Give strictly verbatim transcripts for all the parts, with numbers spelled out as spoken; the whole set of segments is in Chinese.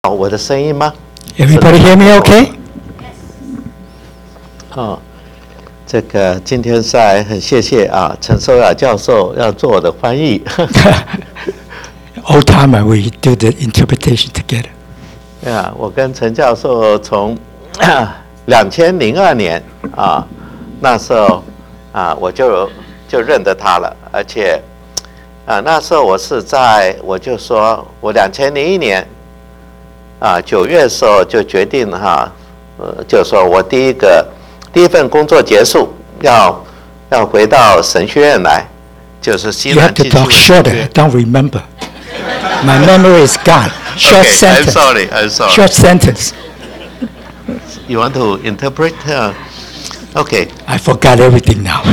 我的声音吗？ Everybody hear me okay? 哦，这个今天在很谢谢啊，陈收雅教授要做我的翻译。 Old timer, we do the interpretation together. 对啊，我跟陈教授从两千零二年啊，那时候啊，我就就认得他了，而且啊，那时候我是在，我就说我两千零一年啊九月的时候就决定哈，呃，就说我第一个第一份工作结束，要要回到神学院来，就是西 You 南 have to 技术 talk 神 shorter. 学。 Don't remember. My memory is gone. Short Okay, I'm sentence. sorry, I'm sorry. Short sentence. You want to interpret? Uh, okay. I forgot everything now.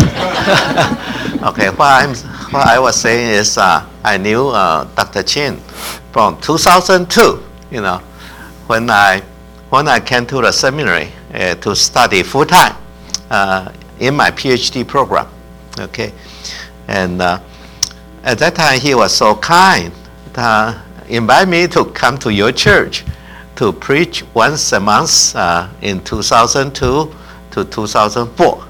Okay, what, I'm, what I was saying is uh, I knew uh, Doctor Chin from two thousand two, you know, when I, when I came to the seminary uh, to study full-time uh, in my PhD program, okay? And uh, at that time, he was so kind to invite me to come to your church to preach once a month uh, in two thousand two to two thousand four.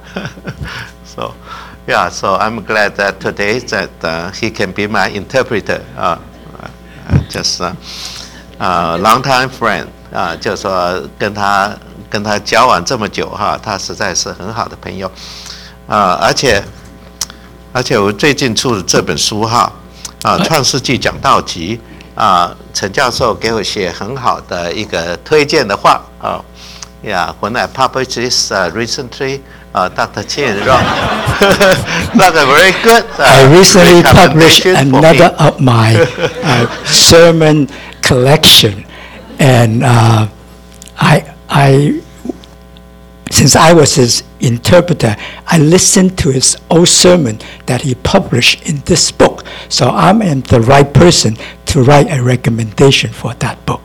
So, yeah, so I'm glad that today that uh, he can be my interpreter. Uh, uh, just a uh, uh, long-time friend. 啊、uh, 就说跟他跟他交往这么久哈，他实在是很好的朋友。啊、uh, 而且而且我最近出的这本书哈，啊、呃《创世纪讲道集》啊，陈教授给我写很好的一个推荐的话啊。Yeah, when I published this uh, recently, uh, Doctor Chin wrote not a very good. Uh, I recently published recommendation for another me. of my uh, sermon collection, and uh, I, I, since I was his interpreter, I listened to his old sermon that he published in this book. So I'm the right person to write a recommendation for that book.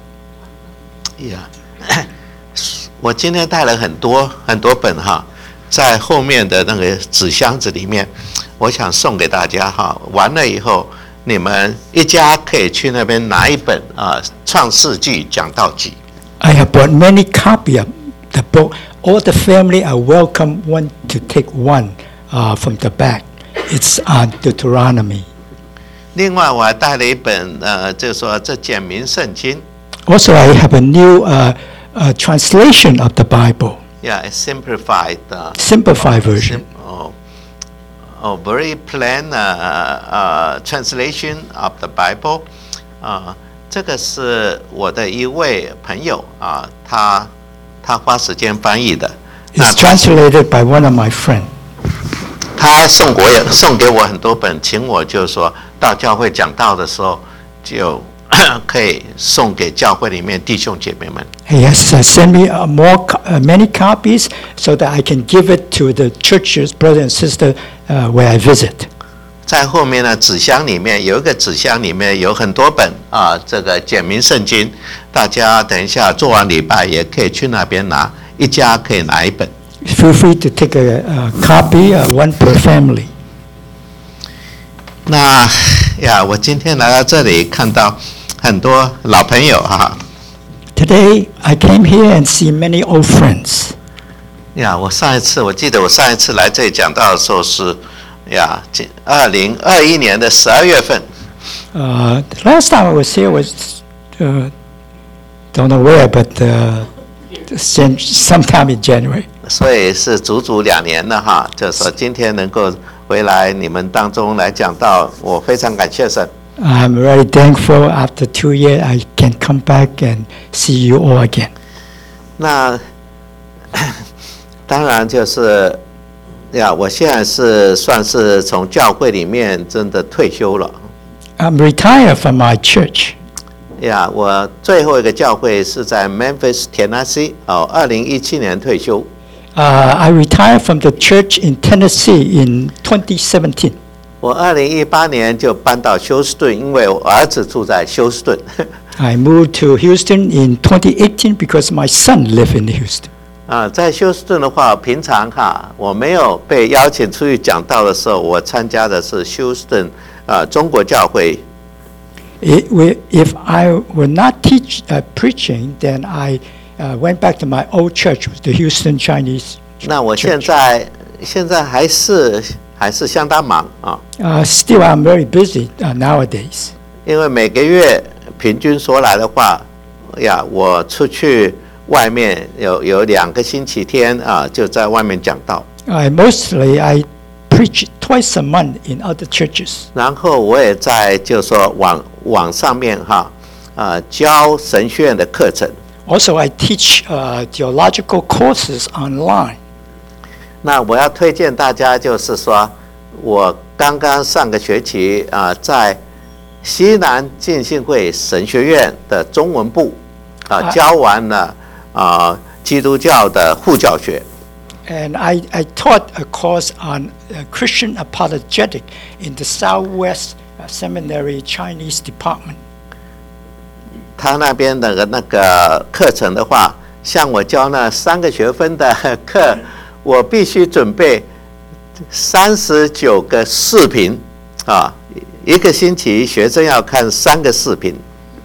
Yeah. 我今天带了很多很多本哈，在后面的那个纸箱子里面，我想送给大家哈。完了以后，你们一家可以去那边拿一本啊《创世纪讲道集》。 I have bought many copies of the book. All the family are welcome one to take one uh, from the back. It's on Deuteronomy. 另外，我还带了一本呃，就是说这简明圣经。 Also, I have a new uh, uh, translation of the Bible, Yeah, a simplified. Uh, simplified version. sim- oh, oh, very plain uh, uh, translation of the Bible. 啊、这个是我的一位朋友啊，他他花时间翻译的。 It's translated by one of my friends. 他送我也送给我很多本，请我就是说到教会讲道的时候，就可以送给教会里面弟兄姐妹们。 He has uh, sent me uh, more, co- uh, many copies so that I can give it to the churches, brother and sister, uh, where I visit. 在后面呢，纸箱里面有一个纸箱里面有很多本啊，这个简明圣经，大家等一下做完礼拜也可以去那边拿，一家可以拿一本。 Feel free to take a, a copy, uh, one per family. 那呀，我今天来到这里，看到很多老朋友哈。 Today, I came here and see many old friends. 呀，我上一次我记得我上一次来这里讲到的时候是呀，二零二一年的十二月份。 Uh, the last time I was here was, uh, don't know where, but uh, some- sometime in January. 所以是足足两年了哈，就是说今天能够回来你们当中来讲到，我非常感谢神。 I'm very thankful after two years I can come back and see you all again. 那当然就是呀，我现在是算是从教会里面真的退休了。 I'm retired from my church. 呀，我最后一个教会是在 Memphis, Tennessee， 哦，二零一七年退休。 Uh, I retired from the church in Tennessee in twenty seventeen. 我二零一八年就搬到休斯顿，因为我儿子住在休斯顿。 I moved to Houston in twenty eighteen because my son lived in Houston. 啊，在休斯顿的话，平常哈，我没有被邀请出去讲道的时候，我参加的是休斯顿啊中国教会。 it, we, if I were not teach, uh, preaching, then I uh, went back to my old church, the Houston Chinese 那我现 church. 在现在还是还是相当忙啊， Uh, still, I'm very busy uh, nowadays. 因为每个月平均说来的话，呀，我出去外面有有两个星期天啊，就在外面讲道， I mostly I preach twice a month in other churches. 然后我也在就是说网网上面哈，啊教神学院的课程。 Also, I teach uh, theological courses online. 那我要推荐大家，就是说我刚刚上个学期啊，在西南浸信会神学院的中文部啊啊教完了啊基督教的护教学。 And I, I taught a course on uh, Christian apologetic in the Southwest uh, Seminary Chinese department. 他那边的那个课程的话，像我教那三个学分的课，我必须准备三十九个视频啊，一个星期学生要看三个视频。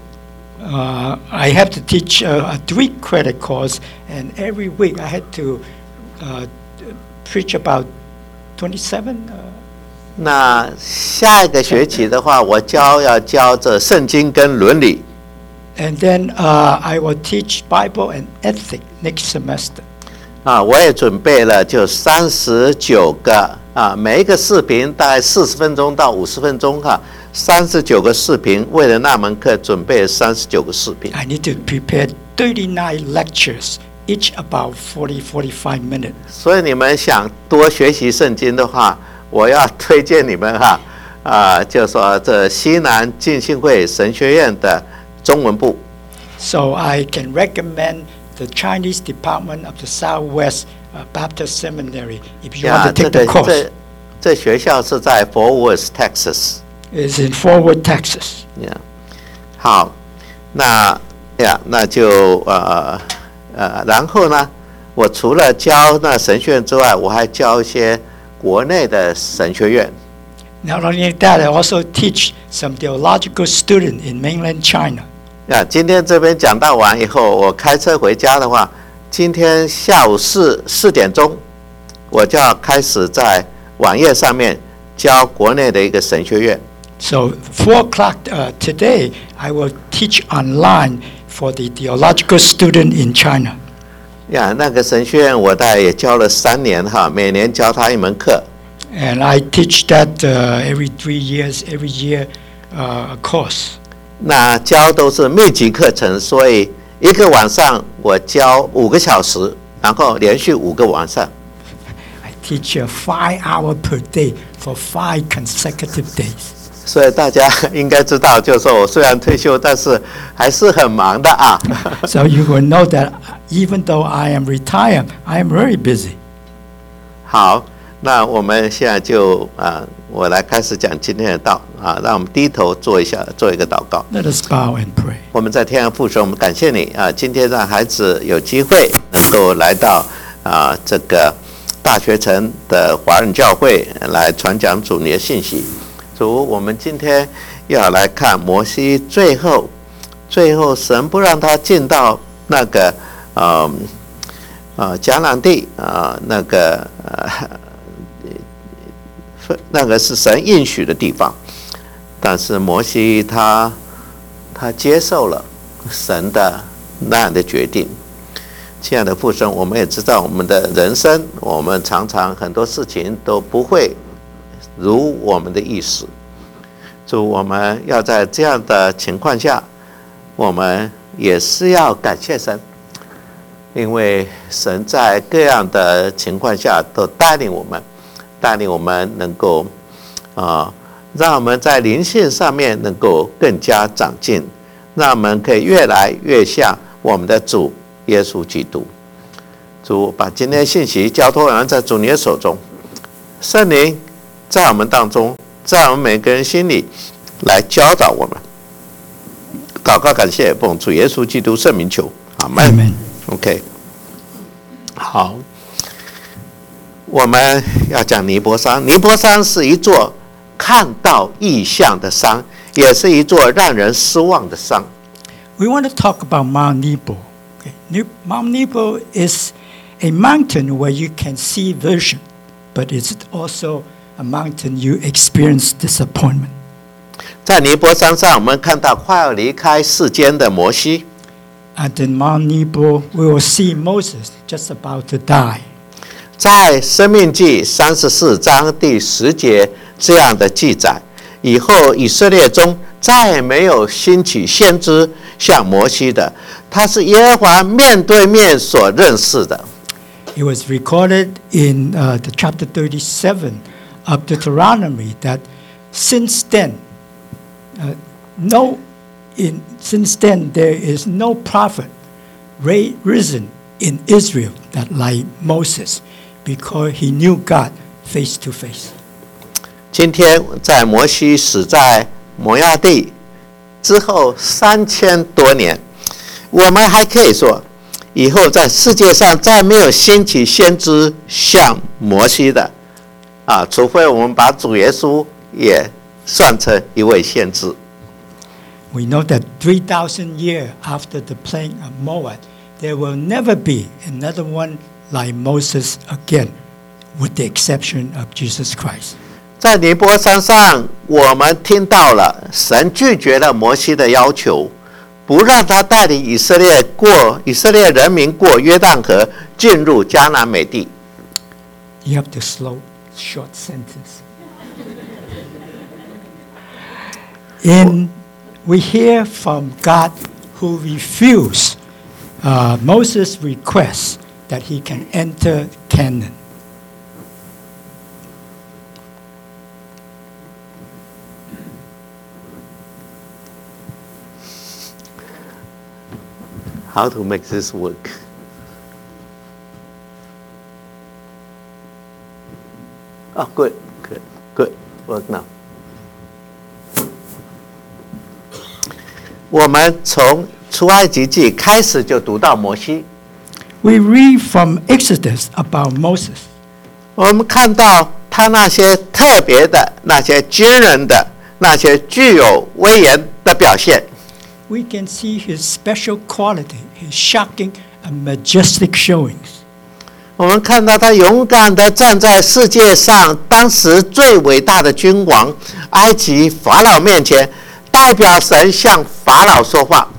Uh, I have to teach uh, a three credit course, and every week I had to uh, preach about twenty-seven. Uh, 那下一个学期的话，我教要教这圣经跟伦理。 and then uh, I will teach Bible and ethics next semester. 啊，我也准备了就三十九个啊，每一个视频大概四十分钟到五十分钟哈，三十九个视频，为了那门课准备三十九个视频。 I need to prepare thirty-nine lectures, each about forty, forty-five minutes. 所以你们想多学习圣经的话，我要推荐你们哈啊，就说这西南浸信会神学院的中文部。 So I can recommend the Chinese department of the Southwest uh, Baptist Seminary if you 呀， want to 这 take the 个 course. 这这学校是在 Fort Worth, Texas。 It's in Fort Worth, Texas. 呀，好，那呀，那就呃呃，然后呢，我除了教那神学院之外，我还教一些国内的神学院。 Not only that, I also teach some theological students in mainland China. 呀，今天这边讲到完以后，我开车回家的话，今天下午四四点钟，我就要开始在网页上面教国内的一个神学院。 So four o'clock uh, today, I will teach online for the theological student in China. 呀，那个神学院我大概也教了三年哈，每年教他一门课。 And I teach that uh, every three years, every year uh, a course. 那教都是密集课程，所以一个晚上我教五个小时，然后连续五个晚上。 I teach uh, five hours per day for five consecutive days. 所以大家应该知道，就是说我虽然退休，但是还是很忙的啊。 So you will know that even though I am retired, I am very busy. 好，那我们现在就啊，我来开始讲今天的道啊，让我们低头做一下，做一个祷告。 Let us bow and pray. 我们在天上父神，我们感谢你啊，今天让孩子有机会能够来到啊这个大学城的华人教会来传讲主你的信息。主，我们今天要来看摩西最后，最后神不让他进到那个呃呃迦南地啊、呃、那个呃那个是神应许的地方，但是摩西他他接受了神的那样的决定。亲爱的父神，我们也知道我们的人生，我们常常很多事情都不会如我们的意思。主，我们要在这样的情况下，我们也是要感谢神，因为神在各样的情况下都带领我们，带领我们能够啊、呃，让我们在灵性上面能够更加长进，让我们可以越来越像我们的主耶稣基督。主，把今天的信息交托完在主你的手中，圣灵在我们当中，在我们每个人心里来教导我们。祷告感谢，奉主耶稣基督圣名求，阿门。 Amen. OK， 好，我们要讲尼泊山。尼泊山是一座看到异象的山， 也是一座让人失望的山。 We want to talk about Mount Nebo. Okay. Ne- Mount Nebo is a mountain where you can see vision, but it's also a mountain you experience disappointment. 在尼泊山上，我们看到快要离开世间的摩西。 And in Mount Nebo, we will see Moses just about to die. 在申命记三十四章第十节这样的记载，以后以色列中再没有兴起先知像摩西的，他是耶和华面对面所认识的。 It was recorded in uh, the chapter thirty-seven of Deuteronomy that since then, uh, no, in, since then there is no prophet ra- risen in Israel that like Moses, because he knew God face to face. 今天在摩西死在摩亚地之后三千多年，我们还可以说，以后在世界上再没有兴起先知像摩西的啊，除非我们把主耶稣也算成一位先知。 We know that three thousand years after the plague of Moab, there will never be another one like Moses again, with the exception of Jesus Christ. 在尼泊山上，我们听到了神拒绝了摩西的要求，不让他带领以色列过以色列人民过约旦河，进入迦南美地。 You have to slow, short sentence. In we hear from God who refused uh, Moses' request that he can enter Canaan. How to make this work? Oh, good, good, good. Work now. 我们从出埃及记开始就读到摩西。 We read from Exodus about Moses. 我们看到他那些特别的、那些惊人的、那些具有威严的表现。 We can see his special quality, his shocking and majestic showings. 我们看到他勇敢地站在世界上当时最伟大的君王埃及法老面前，代表神向法老说话。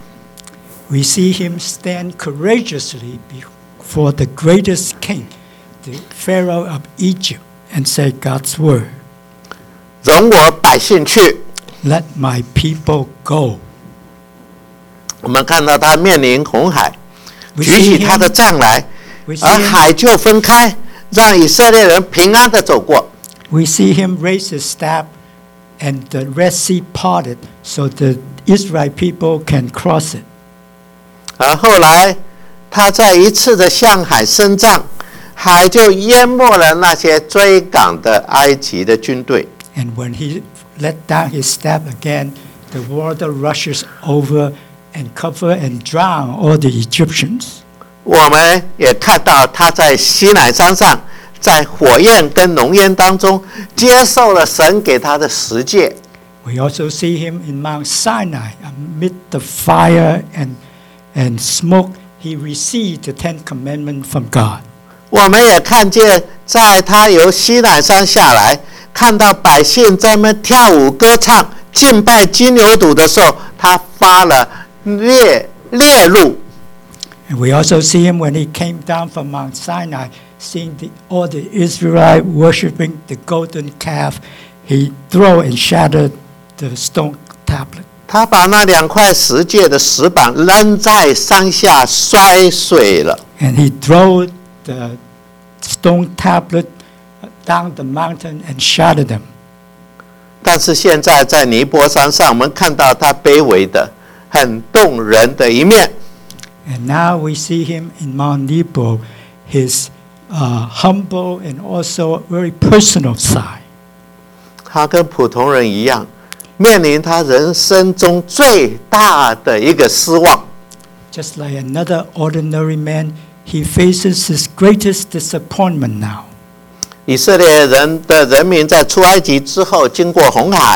We see him stand courageously before the greatest king, the Pharaoh of Egypt, and say God's word. 容我百姓去。 Let my people go. 我们看到他面临红海， We 举起 see 他的 him, 杖来， we see 而 him, 海就分开，让以色列人平安地走过。 we see him raise his staff, and the Red Sea parted so the Israel people can cross it. 而后来，他在一次的向海伸杖，海就淹没了那些追赶的埃及的军队。 And when he let down his staff again, the water rushes over and cover and drown all the Egyptians. 我们也看到他在西乃山上，在火焰跟浓烟当中，接受了神给他的十诫。 We also see him in Mount Sinai, amid the fire and, and smoke, he received the Ten Commandments from God. 我们也看见，在他由西乃山下来，看到百姓在那跳舞歌唱、敬拜金牛犊的时候，他发了烈烈怒。 And we also see him when he came down from Mount Sinai, seeing the, all the Israelites worshiping the golden calf, he threw and shattered the stone tablet. 他把那两块石界的石板扔在山下，摔碎了。 And he threw the stone tablet down the mountain and shattered them. 但是现在在尼泊山上，我们看到他卑微的、很动人的一面。 And now we see him in Mount Nebo, his uh, humble and also very personal side. 他跟普通人一样，面临他人生中最大的一个失望。 Just like another ordinary man, he faces his greatest disappointment now. 以色列人的人民在出埃及之后，经过红海，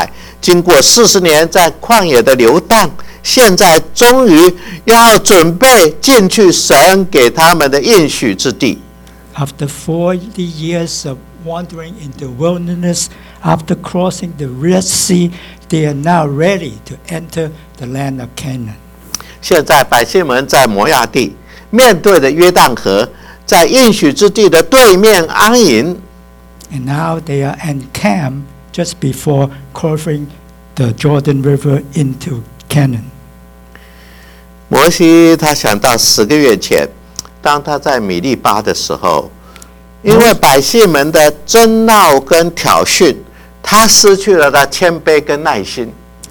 经过四十年在旷野的流荡，现在终于要准备进去神给他们的应许之地。 After forty years of wandering in the wilderness, after crossing the Red Sea, they are now ready to enter the land of Canaan. 现在百姓们在摩亚地，面对着约旦河，在应许之地的对面安营。 And now they are encamped just before crossing the Jordan River into Canaan. 摩西他想到十个月前，当他在米利巴的时候，因为百姓们的争闹跟挑衅，他失去了他谦卑跟耐心。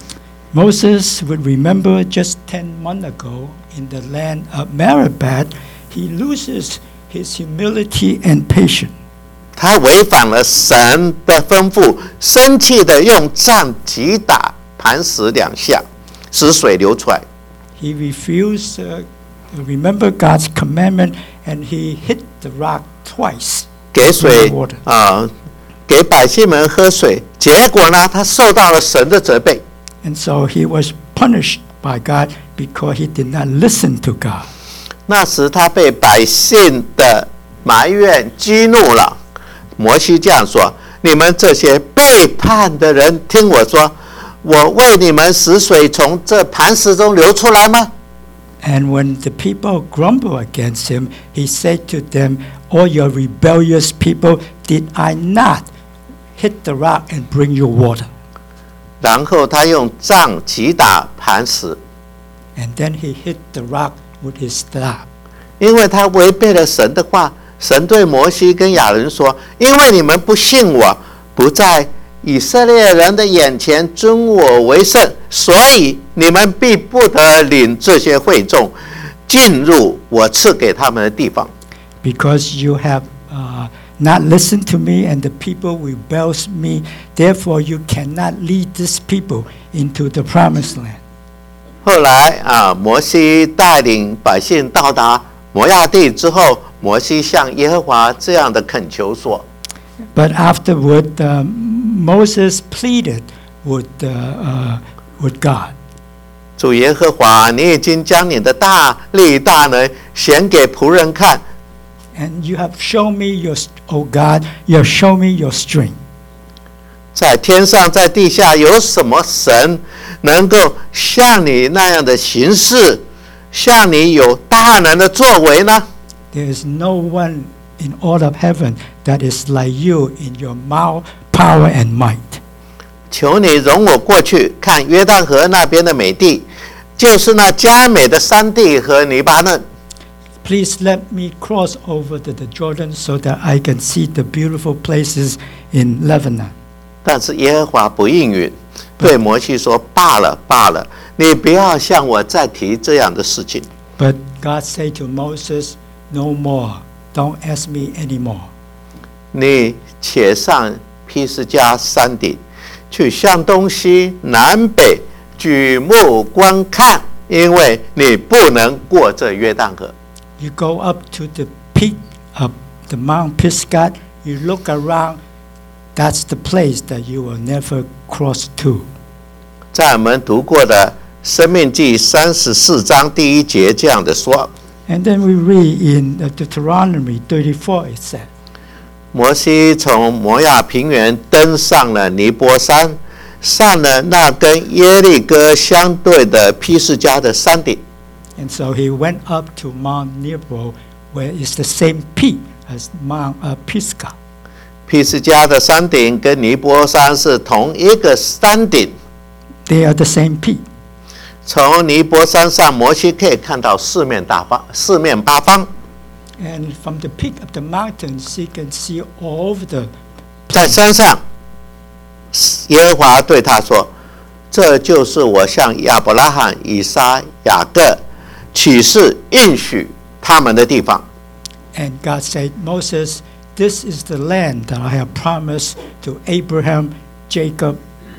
Moses would remember just ten months ago in the land of Meribah, he loses his humility and patience. 他违反了神的吩咐，生气的用杖击打磐石两下，使水流出来。 He refused uh, to remember God's commandment and he hit the rock twice. 给水 water. 啊、给百姓们喝水，结果呢，他受到了神的责备。 And so he was punished by God because he did not listen to God. 那时他被百姓的埋怨激怒了。摩西这样说：“你们这些背叛的人，听我说，我为你们使水从这磐石中流出来吗？” And when the people grumbled against him, he said to them, "All your rebellious people, did I not hit the rock and bring you water?" 然后他用杖击打磐石， And then he hit the rock with his staff. 因为他违背了神的话。神对摩西跟亚伦说：“因为你们不信我，不在以色列人的眼前尊我为圣，所以你们必不得领这些会众进入我赐给他们的地方。” Because you have uh, not listened to me and the people rebels me, therefore you cannot lead these people into the promised land. 后来啊，摩西带领百姓到达摩亚地之后，摩西向耶和华这样的恳求说 But afterward, uh, Moses pleaded with, uh, uh, with God. 主耶和华，你已经将你的大力大能显给仆人看， And you have shown me your, oh God, you have shown me your strength. 在天上在地下有什么神能够像你那样的行事，像你有大能的作为呢？ There is no one in all of heaven that is like you in your mouth, power and might. 求你容我过去看约旦河那边的美地，就是那佳美的山地和黎巴嫩。 Please let me cross over to the Jordan so that I can see the beautiful places in Lebanon. 但是耶和华不应允，对摩西说：“罢了，罢了，你不要向我再提这样的事情。” But God said to Moses, "No more. Don't ask me anymore." 你且上披斯加山顶，去向东西南北举目观看，因为你不能过这约旦河。 You go up to the peak of the Mount Pisgah. You look around. That's the place that you will never cross to. 在我们读过的《申命记》三十四章第一节这样的说。 And then we read in Deuteronomy thirty-four, it said, 摩西从摩亚平原登上了尼波山，上了那跟耶利哥相对的披斯加的山顶。 and so he went up to Mount Nebo, where is the same peak as Mount uh, Pisgah. 披斯加的山顶跟尼波山是同一个山顶。 They are the same peak. 从尼波山上，摩西可以看到四面大方、四面八方。 And from the peak of the mountains, he can see all of the. 在山上，耶和华对他说：“这就是我向亚伯拉罕、以撒、雅各起誓应许他们的地方。” And God said, Moses, this is the land that I have promised to Abraham, Jacob,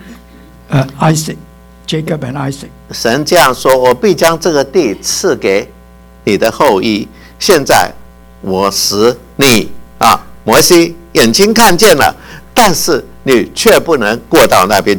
uh, Isaac, Jacob and Isaac. 神这样说：“我必将这个地赐给你的后裔。现在我使你啊，摩西眼睛看见了，但是你却不能过到那边去。”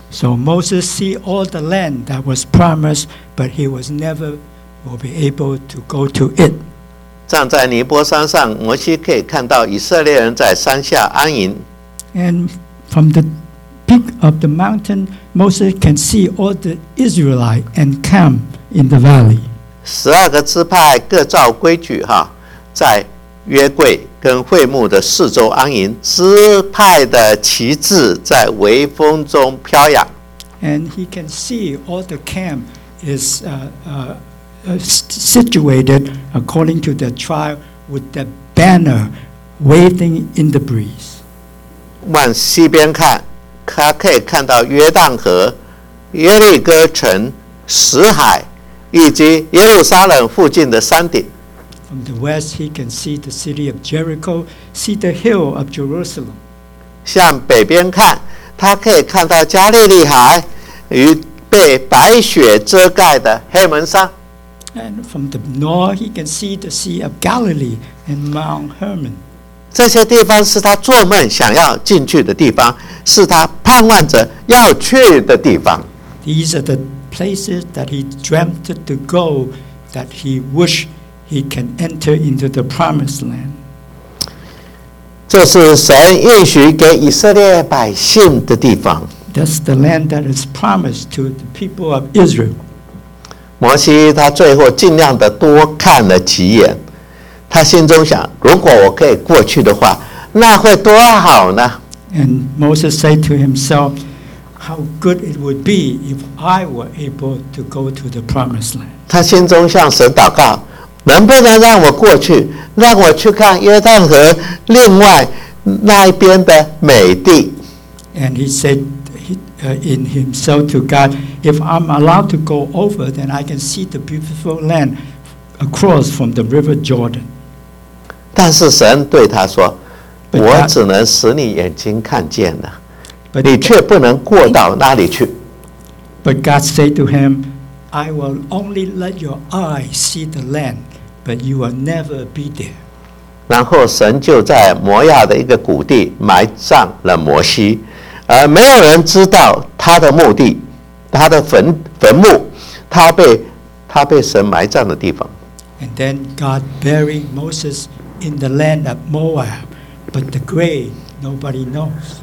So Moses see all the land that was promised, but he was never will be able to go to it. 站在尼波山上，摩西可以看到以色列人在山下安营。 And from the peak of the mountain, Moses can see all the Israelites and camp in the valley. 十二个支派各照规矩哈，在约柜跟会幕的四周安营，支派的旗帜在微风中飘扬。 And he can see all the camp is uh, uh, uh, situated according to the tribe with the banner waving in the breeze. 往西边看，他可以看到约旦河、耶利哥城、死海，以及耶路撒冷附近的山顶。 From the west, he can see the city of Jericho, see the hill of Jerusalem. 向北边看，他可以看到加利利海与被白雪遮盖的黑门山。 And from the north, he can see the Sea of Galilee and Mount Hermon. 这些地方是他做梦想要进去的地方，是他盼望着要去的地方。 These are the places that he dreamt to go, that he wished he can enter into the promised land. 这是神应许给以色列百姓的地方。 That's the land that is promised to the people of Israel. 摩西他最后尽量的多看了几眼，他心中想：如果我可以过去的话，那会多好呢？ And Moses said to himself, how good it would be if I were able to go to the promised land. 他心中向神祷告：能不能让我过去，让我去看约旦河另外那一边的美地？ And he said he, uh, in himself to God, if I'm allowed to go over, then I can see the beautiful land across from the river Jordan. 但是神对他说： But 我 God- 只能使你眼睛看见了， But, 你却不能过到那里去。 but God said to him, I will only let your eyes see the land, but you will never be there. 然后神就在摩亚的一个谷地埋葬了摩西，而没有人知道他的墓地，他的坟坟墓，他被他被神埋葬的地方。 And then God buried Moses in the land of Moab, but the grave nobody knows.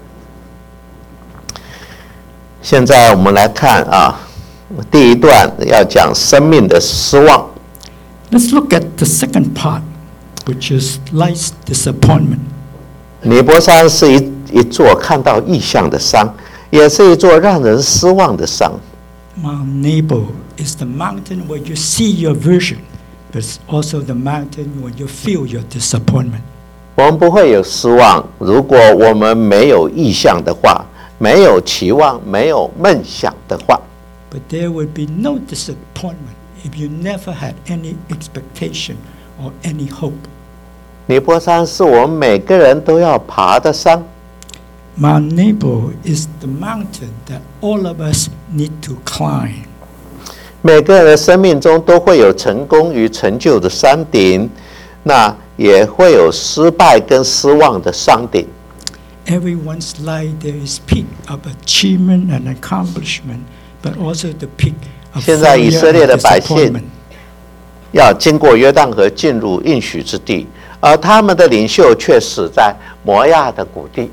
现在我们来看啊，第一段要讲生命的失望。 Let's look at the second part, which is life's disappointment. 尼波山是一一座看到异象的山，也是一座让人失望的山。 Mount Nebo is the mountain where you see your vision, but it's also the mountain where you feel your disappointment. 我们不会有失望，如果我们没有意向的话，没有期望，没有梦想的话。 But there will be no disappointment if you never had any expectation or any hope. 尼波山是我们每个人都要爬的山， Mount Nebo is the mountain that all of us need to climb. 每个人的生命中都会有成功与成就的山顶，那也会有失败跟失望的山顶。 Everyone's life there is peak of achievement and accomplishment, but also the peak of 现在以 failure 色列 and 的百姓 disappointment. 要经过约旦河进入应许之地，而他们的领袖却死在摩亚的谷地。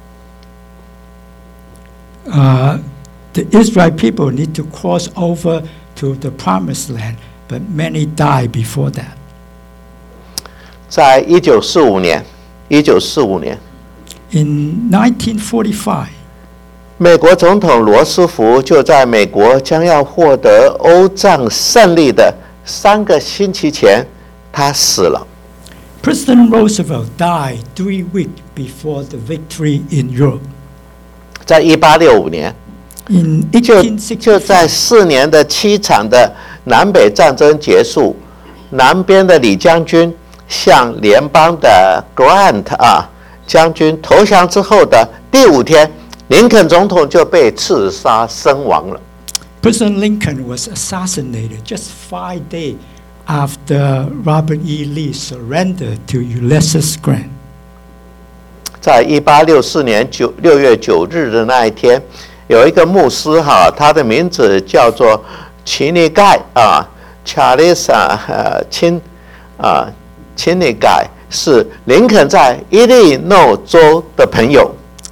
Uh, the Israel people need to cross over to the promised land, but many die before that. 在一九四五年，一九四五年， In nineteen forty-five, 美国总统罗斯福就在美国将要获得欧战胜利的三个星期前，他死了。 President Roosevelt died three weeks before the victory in Europe. 在一八六五年， In 就就在 eighteen sixty-five, 四年的凄惨的南北战争结束，南边的李将军向联邦的 Grant 啊将军投降之后的第五天，林肯总统就被刺杀身亡了。 President Lincoln was assassinated just five days after Robert E. Lee surrendered to Ulysses Grant. 在一八六四年九六月九日的那一天， 有一个牧师哈，他的名字叫做齐尼盖啊，查理斯呃钦啊，齐尼盖是林肯在伊利诺州的朋友。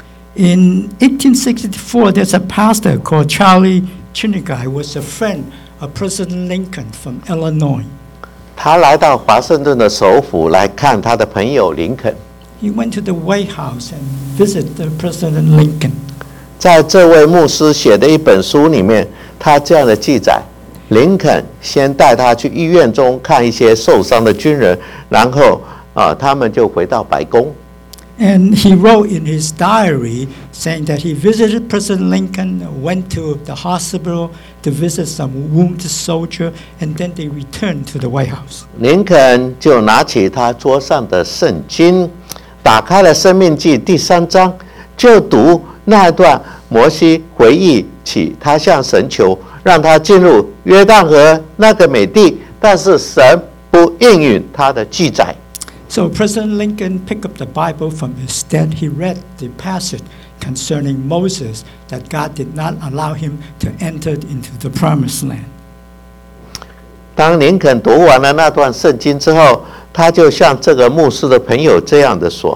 In eighteen sixty-four, there's a pastor called Charlie Chinigai, who was a friend of President Lincoln from Illinois. 他来到华盛顿的首府来看他的朋友林肯。 He went to the White House and visited President Lincoln. 在这位牧师写的一本书里面，他这样的记载：林肯先带他去医院中看一些受伤的军人，然后啊，他们就回到白宫。 And he wrote in his diary saying that he visited President Lincoln, went to the hospital to visit some wounded soldier, and then they returned to the White House. 林肯就拿起他桌上的圣经，打开了《申命记》第三章，就读那段摩西回忆起他向神求，让他进入约旦河那个美地，但是神不应允他的记载。 So President Lincoln picked up the Bible from his stand. He read the passage concerning Moses that God did not allow him to enter into the promised land. 当林肯读完了那段圣经之后，他就向这个牧师的朋友这样的说。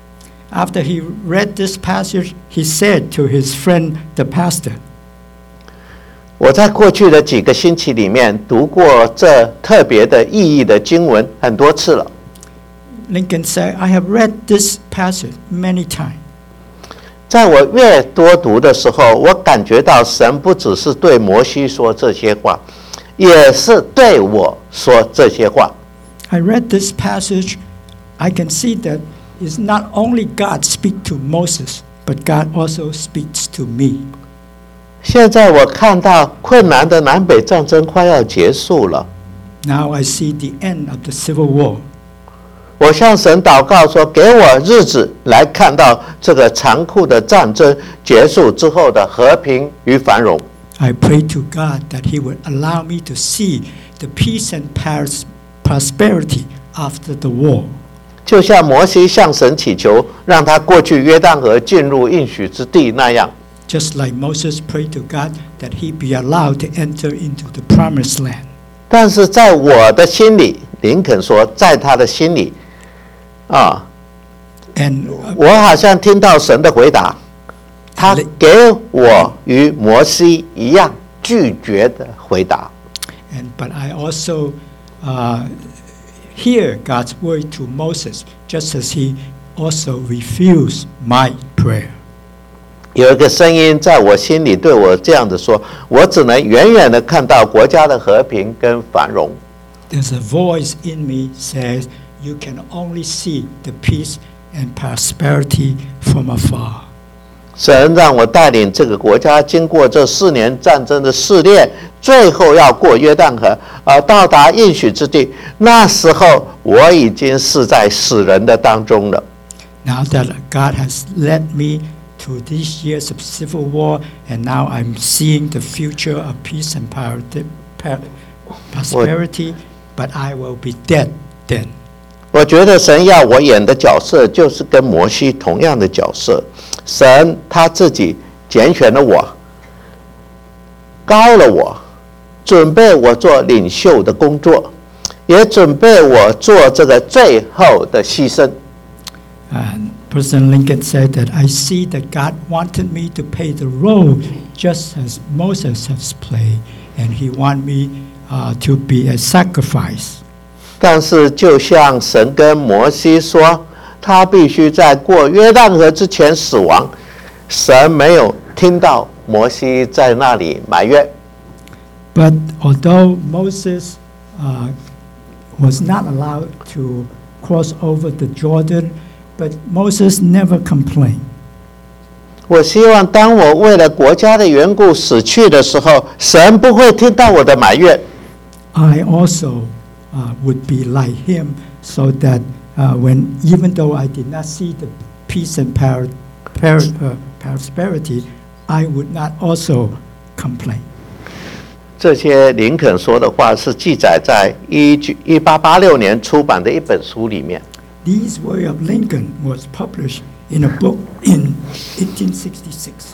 After he read this passage, he said to his friend, the pastor, 我在过去的几个星期里面读过这特别的意义的经文很多次了。 Lincoln said, I have read this passage many times. 在我越多读的时候，我感觉到神不只是对摩西说这些话，也是对我说这些话。 I read this passage, I can see that it's not only God speak to Moses, but God also speaks to me. 现在我看到困难的南北战争快要结束了。 Now I see the end of the Civil War. 我向神祷告说，给我日子来看到这个残酷的战争结束之后的和平与繁荣。 I pray to God that He would allow me to see the peace and prosperity after the war. 就像摩西向神祈求，让他过去约旦河进入应许之地那样。 Just like Moses prayed to God that he be allowed to enter into the promised land. 但是在我的心里，林肯说，在他的心里。啊， And 我好像听到神的回答，他给我与摩西一样拒绝的回答。 And but I also uh, hear God's word to Moses, just as he also refused my prayer. 有一个声音在我心里对我这样的说：我只能远远的看到国家的和平跟繁荣。 There's a voice in me says, you can only see the peace and prosperity from afar. 神让我带领这个国家经过这四年战争的试炼，最后要过约旦河，而到达应许之地。那时候我已经是在死人的当中了。 Now that God has led me to these years of civil war, and now I'm seeing the future of peace and prosperity, but I will be dead then. 我觉得神要我演的角色就是跟摩西同样的角色。神他自己拣选了我，高了我，准备我做领袖的工作，也准备我做这个最后的牺牲。 And President Lincoln said that I see that God wanted me to play the role just as Moses has played, and He wanted me uh, to be a sacrifice. 但是就像神跟摩西说，他必须在过约旦河之前死亡，神没有听到摩西在那里埋怨。 But although Moses uh, was not allowed to cross over the Jordan, but Moses never complained. 我希望当我为了国家的缘故死去的时候，神不会听到我的埋怨。 I also uh, would be like him, so that uh, when even though I did not see the peace and par, par, uh, prosperity, I would not also complain. 这些林肯说的话是记载在一八八六年出版的一本书里面。 These words of Lincoln was published in a book in eighteen sixty-six.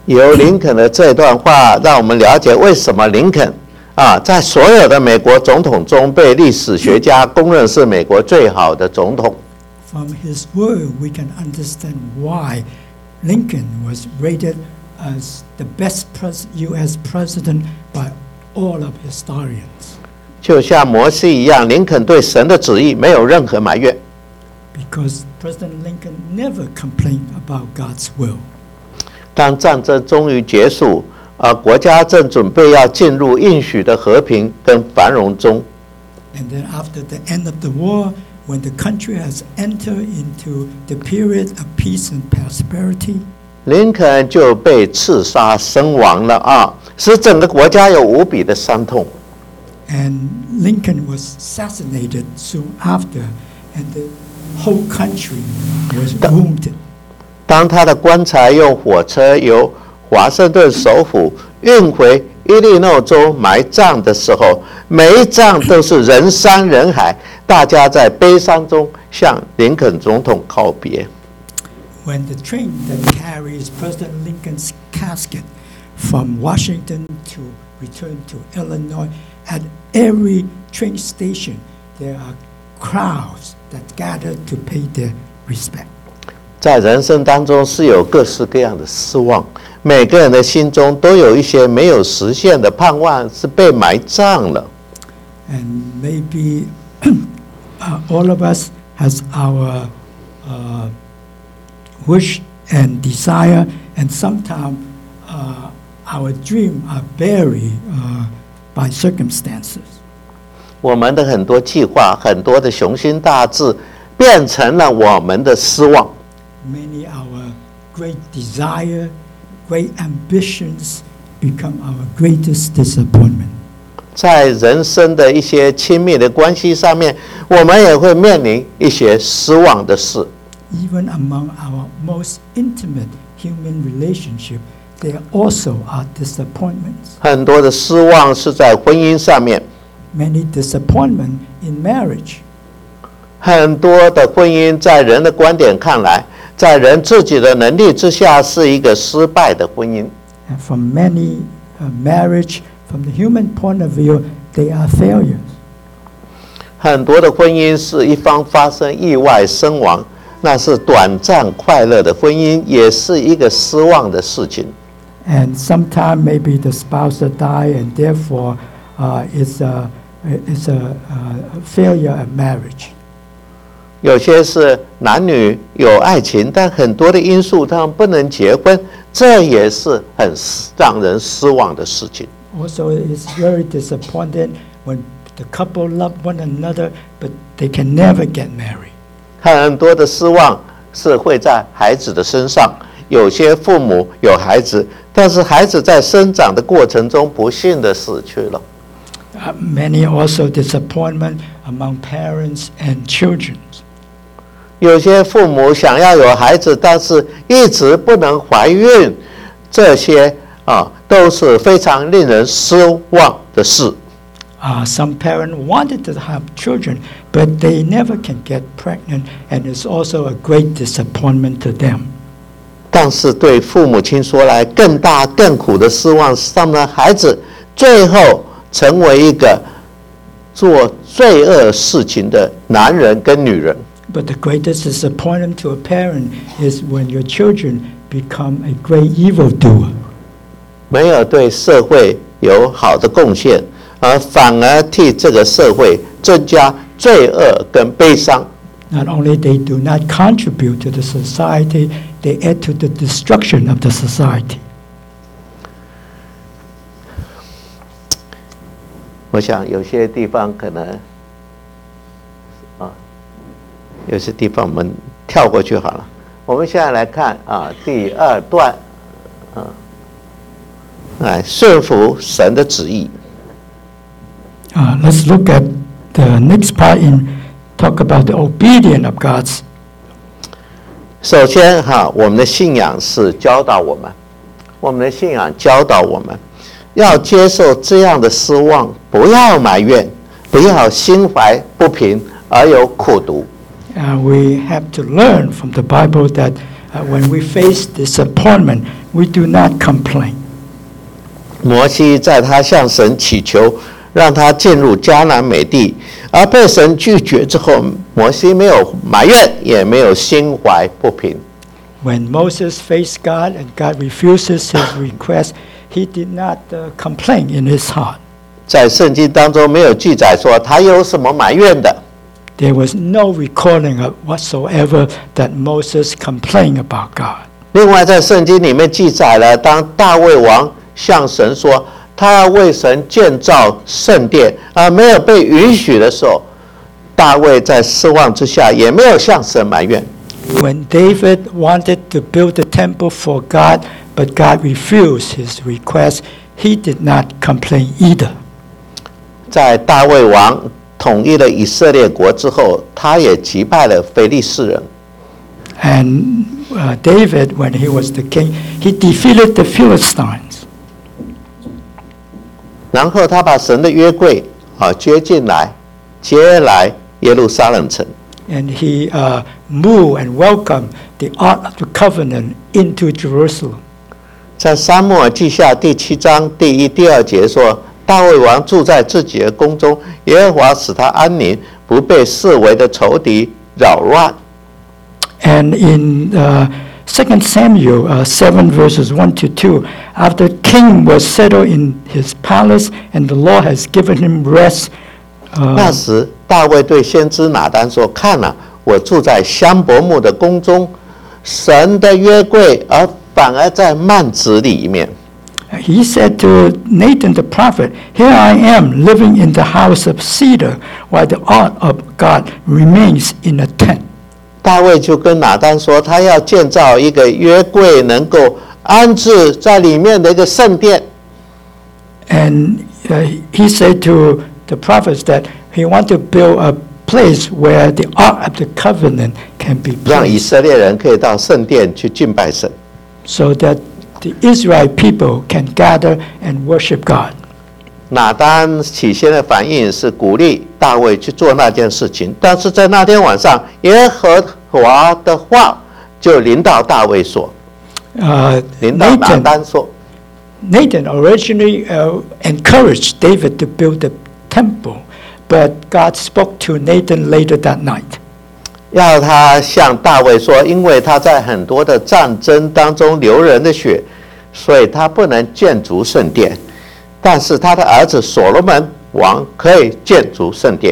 由林肯的这段话，让我们了解为什么林肯啊，在所有的美国总统中被历史学家公认是美国最好的总统。 From his word, we can understand why Lincoln was rated as the best pres- U S president by all of historians. 就像摩西一样，林肯对神的旨意没有任何埋怨。 Because President Lincoln never complained about God's will. 当战争终于结束，啊，国家正准备要进入应许的和平跟繁荣中。 And then after the end of the war, when the country has entered into the period of peace and prosperity, 林肯就被刺杀身亡了啊，使整个国家有无比的伤痛。 and Lincoln was assassinated soon after, and the whole country was wounded. 当他的棺材用火车由华盛顿首府运回伊利诺州埋葬的时候，每一葬都是人山人海，大家在悲伤中向林肯总统告别。 When the train that carries President Lincoln's casket from Washington to return to Illinois, at every train station there are crowds that gather to pay their respect. 在人生当中是有各式各样的失望，每个人的心中都有一些没有实现的盼望，是被埋葬了。 And maybe uh, all of us has our uh, wish and desire, and sometimes uh, our dream are buried uh, by circumstances. 我们的很多计划，很多的雄心大志，变成了我们的失望。 Many our great desire, great ambitions become our greatest disappointment. 在人生的一些亲密的关系上面，我们也会面临一些失望的事。 Even among our most intimate human relationship, there also are disappointments. 很多的失望是在婚姻上面， Many disappointment in marriage. 很多的婚姻在人的观点看来，在人自己的能力之下是一个失败的婚姻。 And from many uh, marriage, from the human point of view, they are failures. 很多的婚姻是一方发生意外身亡，那是短暂快乐的婚姻，也是一个失望的事情。 And sometimes maybe the spouse will die, and therefore uh, it's a it's a, a failure of marriage. 有些是男女有爱情，但很多的因素他们不能结婚，这也是很让人失望的事情。 Also, it's very disappointing when the couple love one another, but they can never get married. 很多的失望是会在孩子的身上，有些父母有孩子，但是孩子在生长的过程中不幸的死去了。 Uh, many also disappointment among parents and children. 有些父母想要有孩子，但是一直不能怀孕，这些啊都是非常令人失望的事。 Uh, some parents wanted to have children, but they never can get pregnant, and it's also a great disappointment to them. 但是对父母亲说来，更大更苦的失望是他们的孩子最后成为一个做罪恶事情的男人跟女人。 But the greatest disappointment to a parent is when your children become a great evildoer. 没有对社会有好的贡献，而反而替这个社会增加罪恶跟悲伤。 Not only they do not contribute to the society, they add to the destruction of the society. 我想有些地方可能，啊，有些地方我们跳过去好了。我们现在来看啊，第二段，啊，来顺服神的旨意。 Uh, let's look at the next part in talk about the obedience of God's. 首先哈，我们的信仰是教导我们，我们的信仰教导我们，要接受这样的失望，不要埋怨，不要心怀不平而有苦毒。 Uh, we have to learn from the Bible that uh, when we face disappointment, we do not complain. 摩西在他向神祈求，让他进入迦南美地，而被神拒绝之后，摩西没有埋怨，也没有心怀不平。 When Moses faced God and God refuses his request, he did not uh, complain in his heart. 在圣经当中没有记载说他有什么埋怨的。 There was no recording of whatsoever that Moses complained about God. 另外，在圣经里面记载了，当大卫王向神说他要为神建造圣殿，而没有被允许的时候，大卫在失望之下也没有向神埋怨。 When David wanted to build a temple for God, but God refused his request, he did not complain either. 在大卫王统一了以色列国之后，他也击败了非利士人。 And uh, David, when he was the king, he defeated the Philistines. 然后他把神的约柜啊接进来，接来耶路撒冷城。 And he uh, moved and welcomed the Ark of the Covenant into Jerusalem. 在撒母耳记下第七章第一、第二节说，大卫王住在自己的宫中，耶和华使他安宁，不被四围的仇敌扰乱。 And in uh, Second Samuel uh, seven verses one to two, after the king was settled in his palace and the Lord has given him rest, 那时大卫对先知拿单说：“看啊，我住在香柏木的宫中，神的约柜而反而在幔子里面。” He said to Nathan the prophet, "Here I am living in the house of cedar, while the ark of God remains in a tent." 大卫就跟拿单说，他要建造一个约柜，能够安置在里面的一个圣殿。 And uh, he said to the prophets that he wanted to build a place where the Ark of the Covenant can be 让以 placed, 色列人可以到圣殿去敬拜神。 so that the Israel people can gather and worship God. 拿单起先的反应是鼓励大卫去做那件事情，但是在那天晚上，耶和华的话就临到大卫说， Uh, 临到拿 Nathan, 单说。 Nathan originally uh, encouraged David to build the temple, but God spoke to Nathan later that night. 要他向大卫说，因为他在很多的战争当中流人的血，所以他不能建筑圣殿。但是他的儿子所罗门王可以建筑圣殿。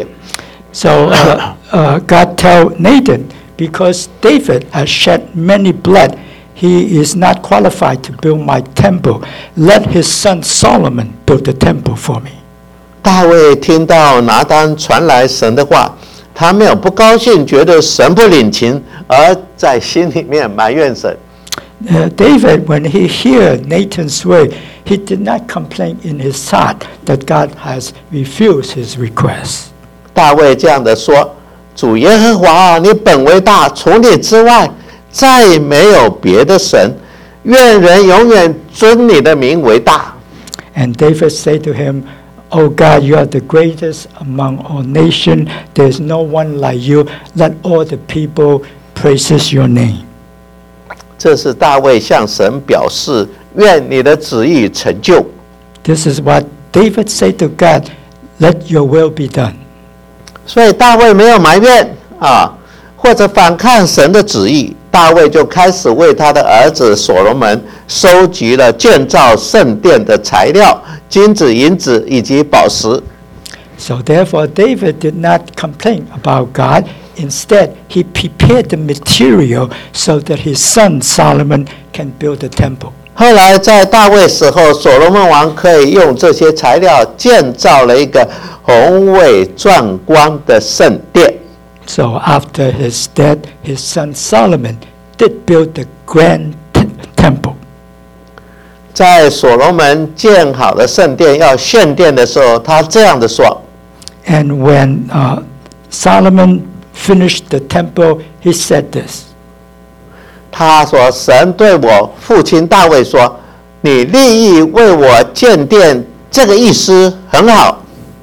So uh, uh, God told Nathan, because David has shed many blood, he is not qualified to build my temple. Let his son Solomon build the temple for me. 大卫听到拿单传来神的话，他没有不高兴，觉得神不领情，而在心里面埋怨神。 Uh, David, when he heard Nathan's word, he did not complain in his heart that God has refused his request. 大卫这样的说：“主耶和华啊，你本为大，除你之外再没有别的神，愿人永远尊你的名为大。” And David said to him, "O God, you are the greatest among all nations. There is no one like you. Let all the people praises your name." 这是大卫向神表示，愿你的旨意成就。 This is what David said to God, "Let your will be done." 所以大卫没有埋怨啊，或者反抗神的旨意，大卫就开始为他的儿子所罗门收集了建造圣殿的材料，金子、银子以及宝石。 So therefore, David did not complain about God. Instead, he prepared the material so that his son Solomon can build the temple. 后来在大卫死后，所罗门王可以用这些材料建造了一个宏伟壮观的圣殿。 So after his death, his son Solomon did build the grand te- temple. 在所罗门建好的圣殿要献殿的时候，他这样的说。 And when uh, Solomon finished the temple, he said this. 他说：“神对我父亲大卫说，你立意为我建殿，这个意思很好。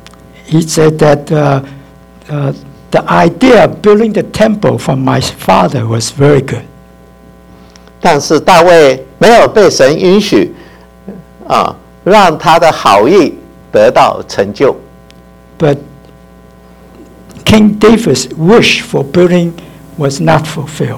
He said that uh, uh, the idea of building the temple for my father was very good. 但是大卫没有被神允许啊，让他的好意得到成就。 But King David's wish for building was not fulfilled.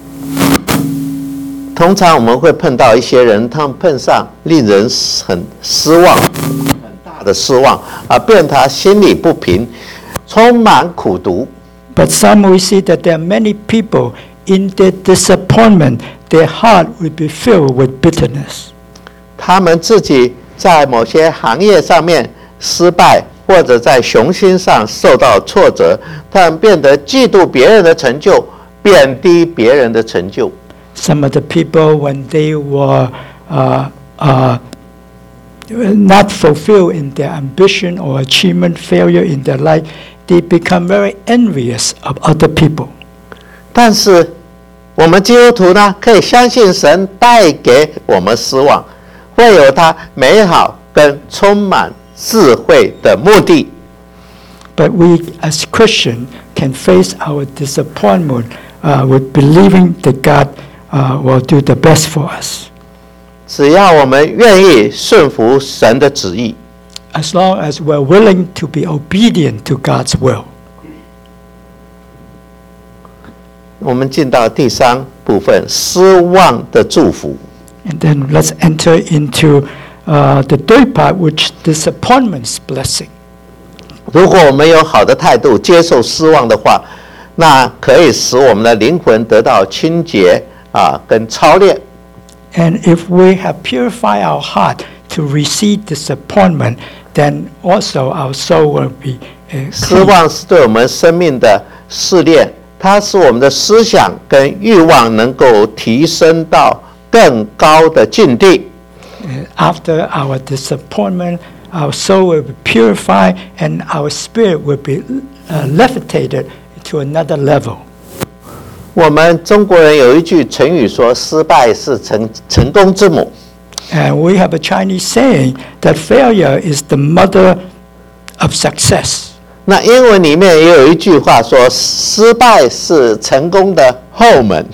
通常我们会碰到一些人，他们碰上令人很失望、很大的失望啊，便他心里不平，充满苦毒。 But some we see that there are many people in their disappointment, their heart will be filled with bitterness. 他们自己在某些行业上面失败，或者在雄心上受到挫折，他们变得嫉妒别人的成就，贬低别人的成就。 Some of the people, when they were uh, uh, not fulfilled in their ambition or achievement, failure in their life, they become very envious of other people. 但是我们基督徒呢，可以相信神带给我们失望，会有他美好跟充满智慧的目的。 But we, as Christians, can face our disappointment uh, with believing that God uh, will do the best for us. 只要我们愿意顺服神的旨意， As long as we're willing to be obedient to God's will. 我们进到第三部分，失望的祝福。 And then let's enter into uh, the third part, which disappointment's blessing. 如果我们有好的态度接受失望的话，那可以使我们的灵魂得到清洁啊，跟操练。 And if we have purified our heart to receive disappointment, then also our soul will be uh, 失 clean. 望是对我们生命的试炼，它使我们的思想跟欲望能够提升到更高的境地。 Uh, After our disappointment, our soul will be purified and our spirit will be uh, levitated to another level. 我们中国人有一句成语说：“失败是成成功之母。” And we have a Chinese saying that failure is the mother of success. 那英文里面也有一句话说：“失败是成功的后门。”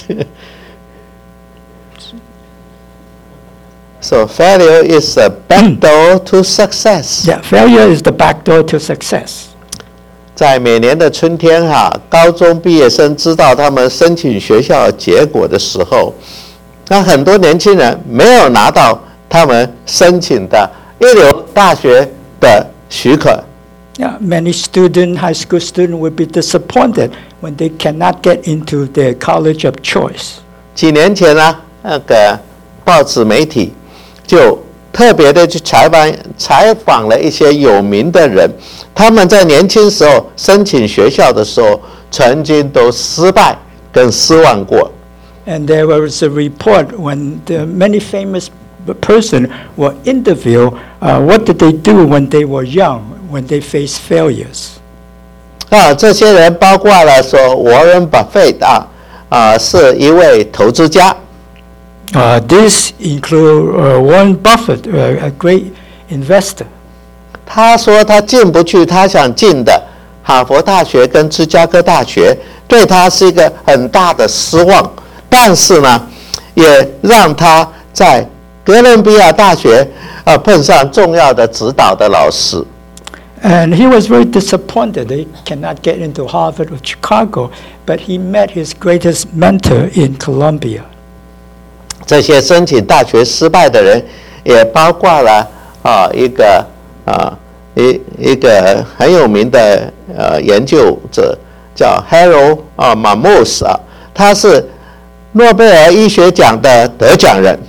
So failure is a back door to success. Yeah, failure is the back door to success. 在每年的春天哈，高中毕业生知道他们申请学校结果的时候，那很多年轻人没有拿到他们申请的一流大学的许可。 Yeah, many students, high school students, will be disappointed when they cannot get into their college of choice. 几年前呢，那个报纸媒体就特别的去采访采访了一些有名的人，他们在年轻时候申请学校的时候，曾经都失败跟失望过。 And there was a report when the many famous persons were interviewed, uh, what did they do when they were young, when they faced failures? 啊，这些人包括了说Warren Buffett 啊，啊是一位投资家。 Uh, these include uh, Warren Buffett, uh, a great investor. 他说他进不去他想进的哈佛大学跟芝加哥大学，对他是一个很大的失望。但是呢，也让他在哥伦比亚大学啊碰上重要的指导的老师。 And he was very disappointed that he cannot get into Harvard or Chicago, but he met his greatest mentor in Columbia. 这些申请大学失败的人，也包括了啊一个啊一一个很有名的呃研究者，叫 Harold 啊 Mamos 啊，他是诺贝尔医学奖的得奖人。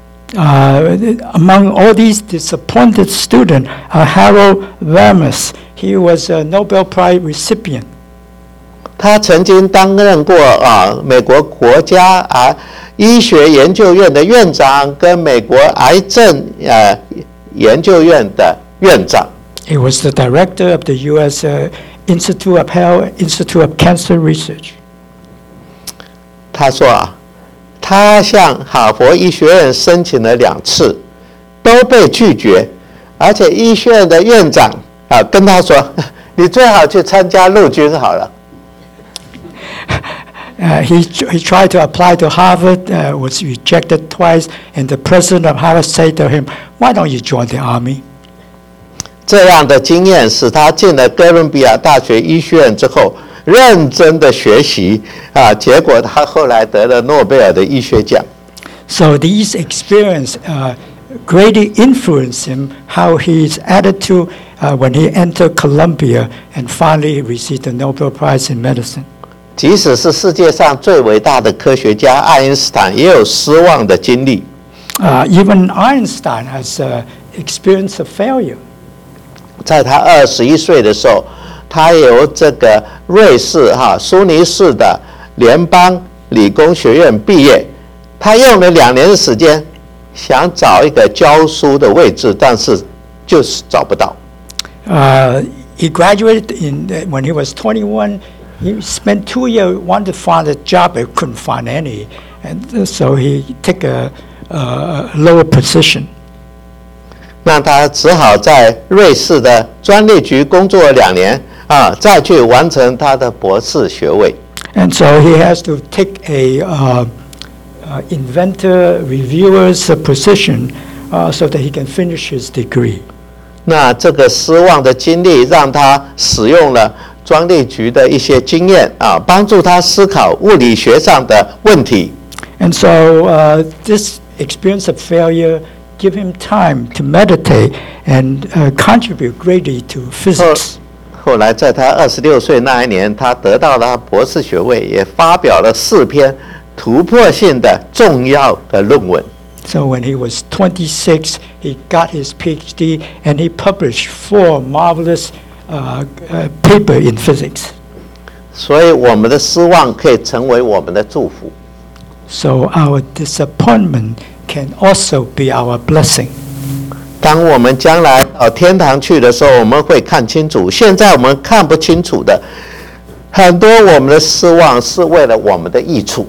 Uh, among all these disappointed students, uh, Harold Ramis, he was a Nobel Prize recipient. 他曾经担任过啊美国国家啊医学研究院的院长，跟美国癌症呃研究院的院长。 He was the director of the U S uh, Institute of Health, Institute of Cancer Research. 他说啊，他向哈佛医学院申请了两次，都被拒绝，而且医学院的院长啊跟他说：“你最好去参加陆军好了。” Uh, he, he tried to apply to Harvard, uh, was rejected twice, and the president of Harvard said to him, "Why don't you join the army?" 这样的经验使他进了哥伦比亚大学医学院之后，认真的学习啊，结果他后来得了诺贝尔的医学奖。 So these experiences uh, greatly influenced him, how his attitude uh, when he entered Columbia and finally received the Nobel Prize in Medicine. 即使是世界上最伟大的科学家爱因斯坦，也有失望的经历。 Uh, even Einstein has uh, experienced a failure. 在他二十一岁的时候，他由这个瑞士哈苏黎世的联邦理工学院毕业，他用了两年的时间，想找一个教书的位置，但是就是找不到。 Uh, he graduated in uh, when he was twenty-one. He spent two years wanting to find a job, but couldn't find any, and so he took a, a lower position. 那他只好在瑞士的专利局工作了两年啊，再去完成他的博士学位。 And so he has to take a uh, uh, inventor reviewer's position uh, so that he can finish his degree. 那这个失望的经历让他使用了专利局的一些经验啊，帮助他思考物理学上的问题。 And so uh, this experience of failure give him time to meditate and uh, contribute greatly to physics. 后来在他二十六岁那一年，他得到了博士学位，也发表了四篇突破性的重要的论文。 So when he was twenty-six, he got his PhD and he published four marvelous uh, uh, paper in physics. 所以我们的失望可以成为我们的祝福。 So our disappointment can also be our blessing. 当我们将来到天堂去的时候，我们会看清楚。现在我们看不清楚的，很多我们的失望是为了我们的益处。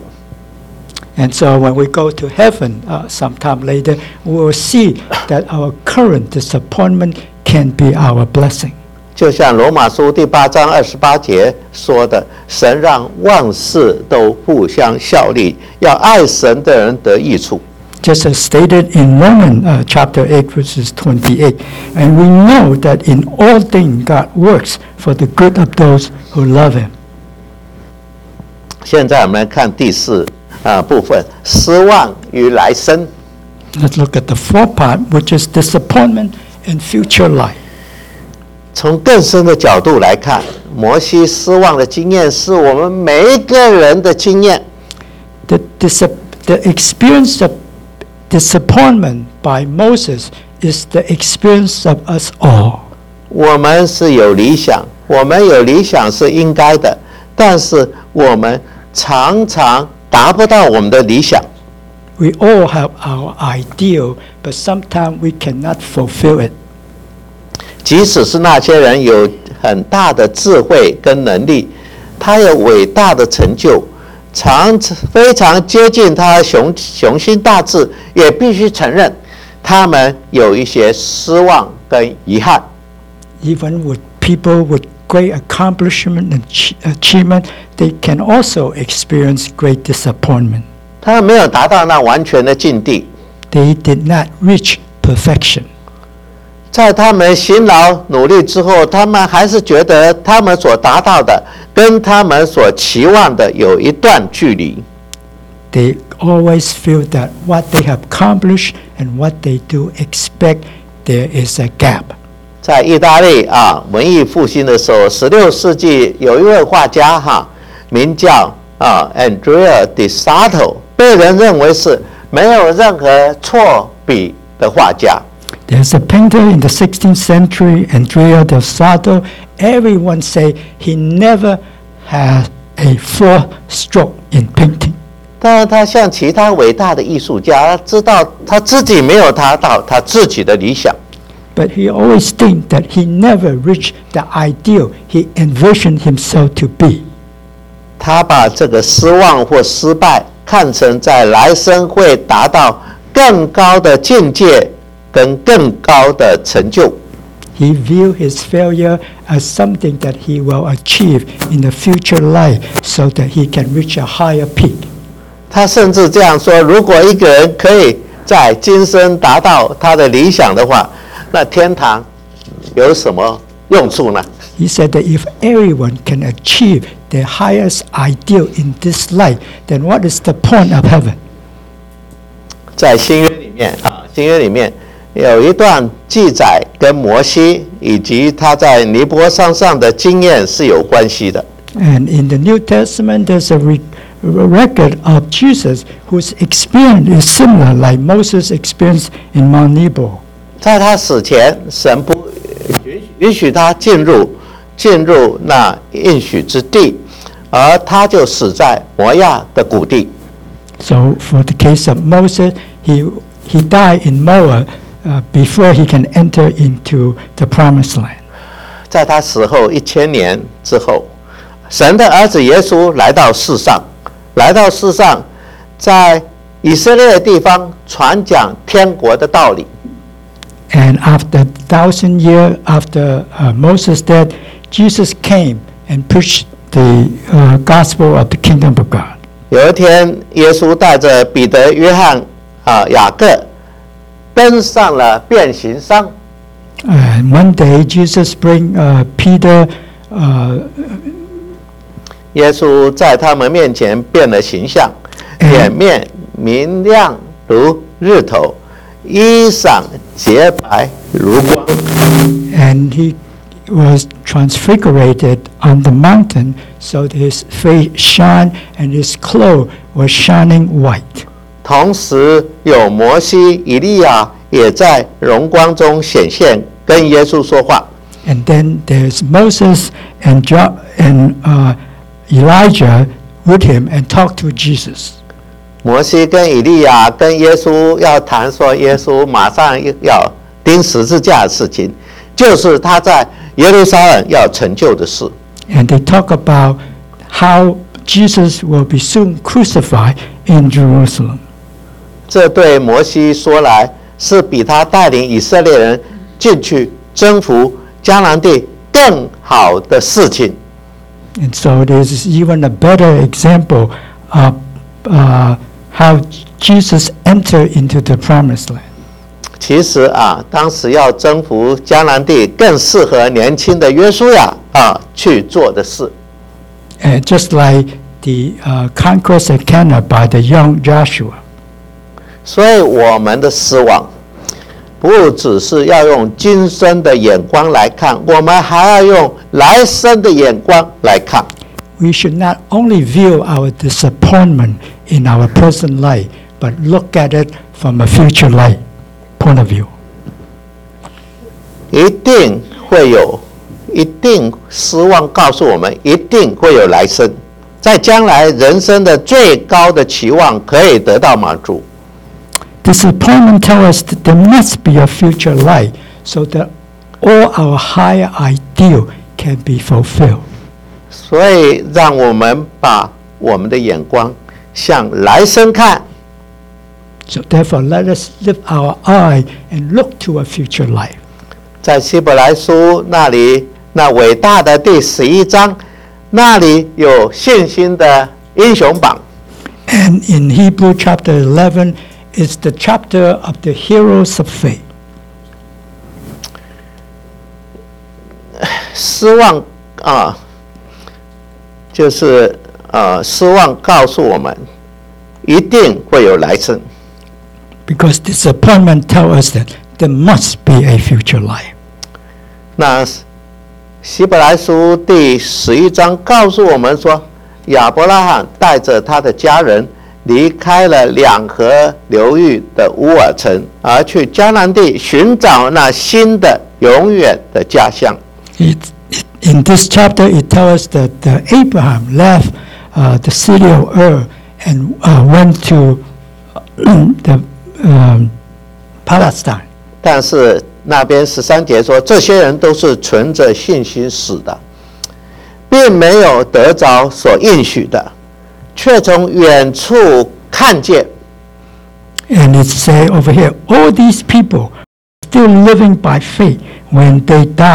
And so when we go to heaven uh, sometime later, we will see that our current disappointment can be our blessing. 就像罗马书第八章二十八节说的，神让万事都互相效力，要爱神的人得益处。 Just as stated in Romans uh, chapter eight, verses twenty-eight. And we know that in all things God works for the good of those who love Him. 现在我们来看第四啊部分，失望与来生。 Let's look at the fourth part, which is disappointment and future life. 从更深的角度来看，摩西失望的经验是我们每一个人的经验。 The, dis- the experience of disappointment by Moses is the experience of us all. 我们是有理想，我们有理想是应该的，但是我们常常达不到我们的理想。 We all have our ideal, but sometimes we cannot fulfill it. 即使是那些人有很大的智慧跟能力，他有伟大的成就，常非常接近他雄雄心大志，也必须承认，他们有一些失望跟遗憾。 Even with people with great accomplishment and achievement, they can also experience great disappointment. 他们没有达到那完全的境地。 They did not reach perfection. 在他们辛劳努力之后，他们还是觉得他们所达到的跟他们所期望的有一段距离。 They always feel that what they have accomplished and what they do expect, there is a gap. 在意大利啊，文艺复兴的时候，十六世纪有一位画家哈，名叫啊 Andrea di Sarto， 被人认为是没有任何错笔的画家。 There's a painter in the sixteenth century, Andrea del Sarto. Everyone say he never had a fourth stroke in painting. 但是他像其他伟大的艺术家，知道他自己没有达到他自己的理想。 But he always think that he never reached the ideal he envisioned himself to be. 他把这个失望或失败看成在来生会达到更高的境界跟更高的成就。 He viewed his failure as something that he will achieve in the future life so that he can reach a higher peak. 他甚至这样说：如果一个人可以在今生达到他的理想的话，那天堂有什么用处呢？ He said that if everyone can achieve their highest ideal in this life, then what is the point of heaven? 在新约里面啊，新约里面有一段记载跟摩西以及他在尼波山上的经验是有关系的。 And in the New Testament, there's a re- record of Jesus whose experience is similar, like Moses' experience in Mount Nebo. 在他死前，神不允允许他进入进入那应许之地，而他就死在摩亚的谷地。 So for the case of Moses, he he died in Moab uh, before he can enter into the promised land. 在他死后一千年之后，神的儿子耶稣来到世上，来到世上，在以色列的地方传讲天国的道理。 And after thousand years after uh, Moses' death, Jesus came and preached the uh, gospel of the kingdom of God. 有一天，耶稣带着彼得、约翰、啊、雅各，登上了变形山。 And one day, Jesus bring uh, Peter. Uh, 耶稣在他们面前变了形象，脸面明亮如日头，衣裳洁白如光。 and he was transfigured on the mountain, so that his face shone and his clothes were shining white. 同时，有摩西、以利亚也在荣光中显现，跟耶稣说话。 And then there's Moses and, jo- and uh, Elijah with him and talk to Jesus. 摩西跟以利亚跟耶稣要谈说，耶稣马上要钉十字架的事情，就是他在耶路撒冷要成就的事。 And they talk about how Jesus will be soon crucified in Jerusalem. 这对摩西说来，是比他带领以色列人进去征服迦南地更好的事情。 And so there's even a better example of uh, how Jesus entered into the promised land. 其实啊，当时要征服迦南地，更适合年轻的约书亚啊去做的事。 And just like the uh, conquest of Canaan by the young Joshua. 所以我们的失望，不只是要用今生的眼光来看，我们还要用来生的眼光来看。 We should not only view our disappointment in our present life, but look at it from a future life point of view. 一定会有，一定失望告诉我们，一定会有来生，在将来人生的最高的期望可以得到满足。 Disappointment tells us that there must be a future life so that all our higher ideal can be fulfilled. 所以，让我们把我们的眼光向来生看。 So therefore, let us lift our eye and look to a future life. 在希伯来书那里，那伟大的第十一章，那里有信心的英雄榜。 And in Hebrew chapter eleven is the chapter of the heroes of faith. 失望啊，就是呃，失望告诉我们，一定会有来生。 Because disappointment tells us that there must be a future life. 那希伯来书第十一章告诉我们说，亚伯拉罕带着他的家人离开了两河流域的乌尔城，而去迦南地寻找那新的永远的家乡。 It, it, in this chapter, it tells us that uh, Abraham left uh, the city of Ur and uh, went to uh, the um, Palestine. 但是那边十三节说，这些人都是存着信心死的，并没有得着所应许的，却从远处看见。 And it says over here, all these people still living by faith. When they die,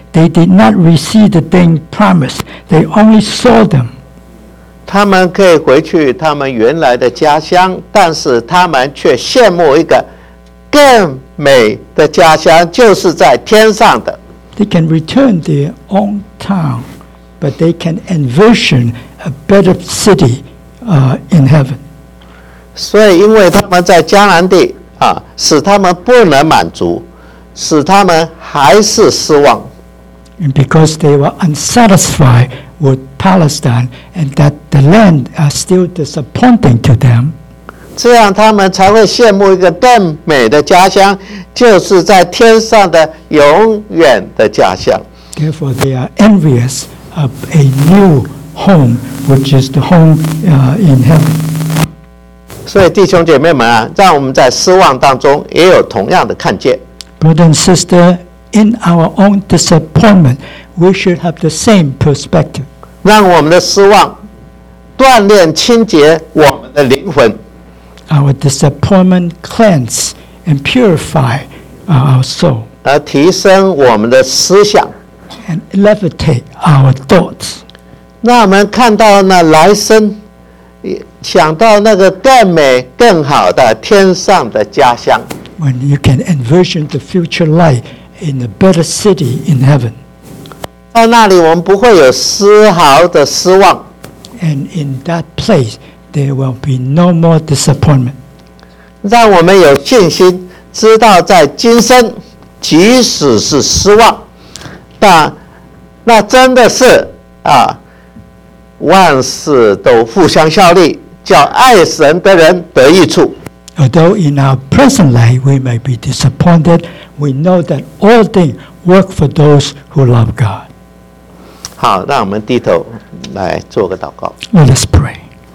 they did not receive the thing promised. They only saw them. 他们可以回去他们原来的家乡，但是他们却羡慕一个更美的家乡，就是在天上的。 They can return their own town, but they can envision a better city uh, in heaven. 所以，因为他们在迦南地啊，使他们不能满足，使他们还是失望。 And because they were unsatisfied with Palestine and that the land are still disappointing to them, 这样他们才会羡慕一个更美的家乡，就是在天上的永远的家乡。 therefore they are envious of a new home, which is the home uh, in heaven. 所以弟兄姐妹们啊，让我们在失望当中也有同样的看见。 Brother and sister, in our own disappointment, we should have the same perspective. 让我们的失望锻炼清洁我们的灵魂， Our disappointment cleanse and purify uh, our soul 而提升我们的思想， and levitate our thoughts. 让我们看到那来生，想到那个更美更好的天上的家乡。 When you can envision the future life in a better city in heaven. 在那里，我们不会有丝毫的失望。 And in that place, there will be no more disappointment. 让我们有信心，知道在今生，即使是失望，但那真的是啊，万事都互相效力，叫爱神的人得益处。 Although in our present life we may be disappointed, we know that all things work for those who love God. 好，让我们低头来做个祷告。 Let us pray.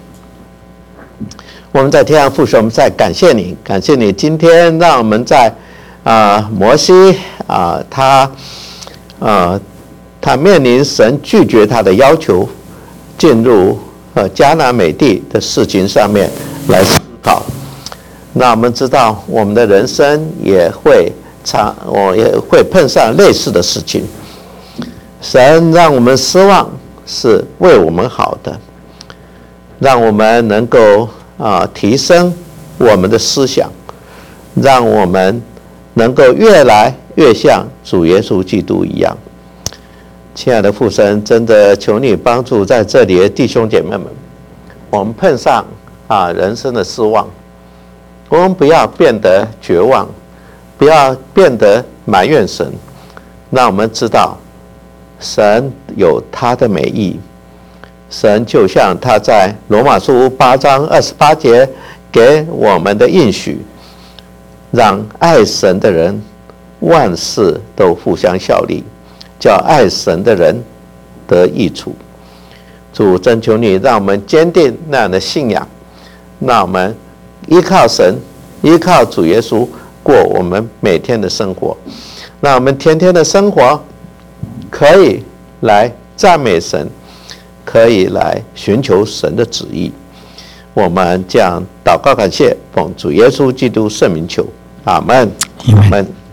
我们在天上父神，我们在感谢你，感谢你今天让我们在啊、呃、摩西啊、呃、他啊、呃、他面临神拒绝他的要求，进入呃迦南美地的事情上面来思考。那我们知道，我们的人生也会常，我也会碰上类似的事情。神让我们失望，是为我们好的，让我们能够啊提升我们的思想，让我们能够越来越像主耶稣基督一样。亲爱的父神，真的求你帮助在这里的弟兄姐妹们，我们碰上啊人生的失望，我们不要变得绝望，不要变得埋怨神，让我们知道神有他的美意。神就像他在罗马书八章二十八节给我们的应许，让爱神的人万事都互相效力，叫爱神的人得益处。主，真求你让我们坚定那样的信仰，让我们依靠神，依靠主耶稣过我们每天的生活，让我们天天的生活可以来赞美神，可以来寻求神的旨意。我们这样祷告感谢，奉主耶稣基督圣名求，阿们，阿们。